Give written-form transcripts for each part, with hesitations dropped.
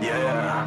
Yeah.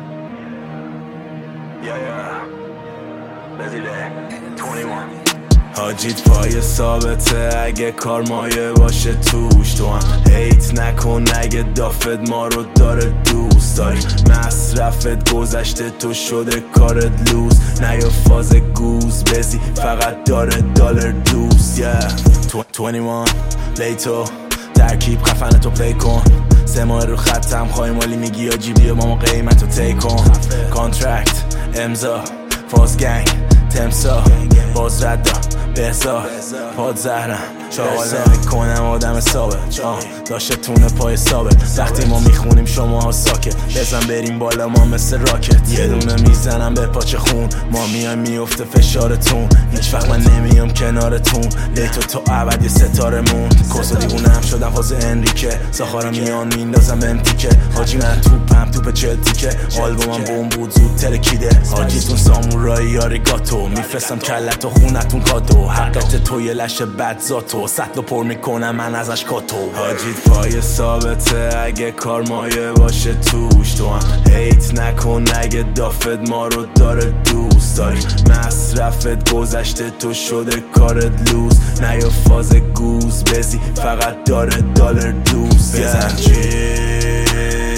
بزیله 21 حاجیت پای ثابته اگه کار مایه باشه توش. تو هم هیت نکن اگه دافت ما رو داره دوست داری. مصرفت گذشته تو شده کارت لوز. نه یا فاز گوز بزی فقط داره دلار دوست. 21 لیتو ترکیب خفنه تو پلی کن. 3 ماه رو خطم خواهی مالی میگی یا جیبی ماما قیمت رو تی کن. کانترکت امضا فاز گنگ تمسا باز رد بهزا پاد زهرم شاغل نمیکنم آدم ثابت داشته تونه پای ثابت. وقتی ما میخونیم شما ها ساکت بزن بریم بالا ما مثل راکت. یه دونه میزنم به پاچه خون ما میایم میفته فشارتون. هیچ وقت من نمیام کنارتون لیتو تو ابد یه ستاره مون. کسا دیوونه هم شدم فاز انریکه ساخارم میان میندازم امتیکه. حاجی من توپ چلتیکه آلبومم بوم بود زود ترکیده. حاجیتون سامورایی یاریگاتو میفرستم کلت و خونتون کادو. حقیقت تو یه لشه بد زاتو سطلو پر میکنم من ازش کاتو. حاجیت پای ثابته اگه کار مایه باشه توش. تو هم هیت نکن اگه دافت ما رو داره دوست داری. مصرفت گذشته تو شده کارت لوز. نه یا فاز گوز بزی فقط داره دلار دوست. بزن جیر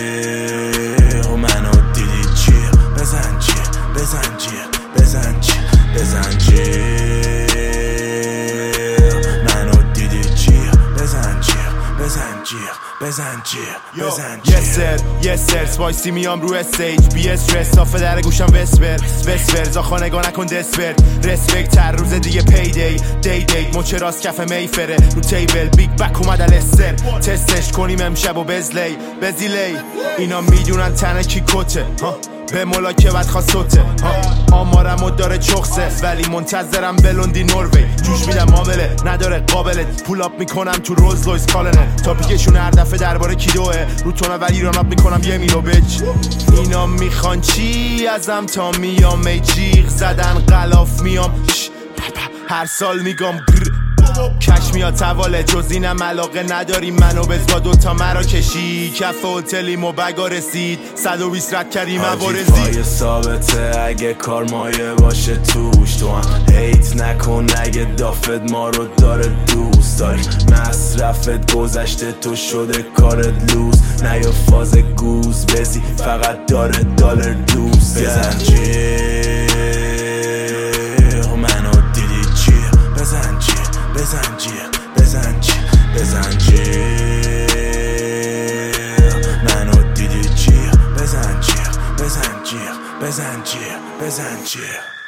منو دیدی جیر. بزن جیر بزن جیر بزن جیر بزن جیر بزن جیر سپایسی میام رو استیج بی استرس صافه در گوشم وسپر زاخا نگاه نکن دسپر رسپکت هر روز دیگه پی دی مچه راست کف میفره رو تیبل بیگ بک اومد الستر تستش کنیم امشب و بزیلی اینا میدونن تنه کی کته به ملاکبت خواستوته آمارمو داره چخسه ولی منتظرم بلوندی نروی. جوش میدم معامله نداره قابلت پول اپ میکنم تو روز لویس کالنه. تاپیکشون هر دفعه درباره کیلوه رو تونه ولی ران اپ میکنم 1 میلو بچ. اینا میخوان چی ازم تا میام ای جیغ زدن غلاف میام هر سال میگم کش میاد تواله جز اینم علاقه نداری منو بز با دوتا مرا کشی کف هتلیم و بگا رسید 120 رد کردیم عوارزی. پای ثابته اگه کار مایه باشه توش. تو هم هیت نکن اگه دافت ما رو داره دوست داری. مصرفت گذشته تو شده کارت لوز. نه یا فاز گوز بزی فقط داره دلار دوست. بزن جیر منو دیدی جیر. بزن جیر بزن جیر بزن جیر منو دیدی جیر. بزن جیر بزن جیر